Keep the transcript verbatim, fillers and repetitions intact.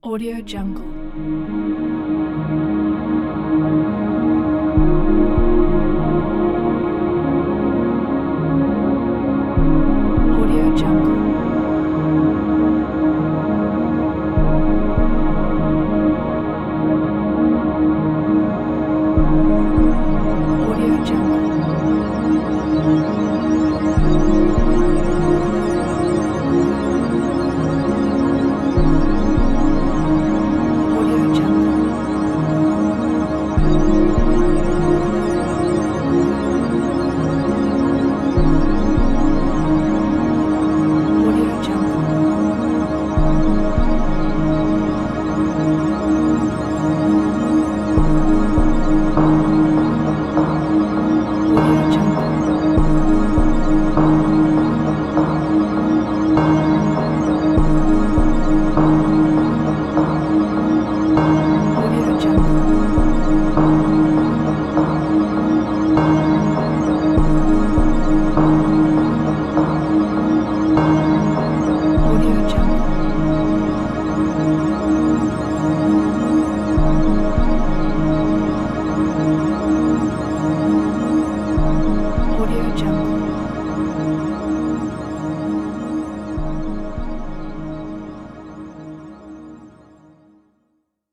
Audio Jungle. Audio Jungle. Audio Jungle. Audio Jungle. Audio Jungle. Audio Jungle. Audio Jungle. Audio Jungle. Audio Jungle.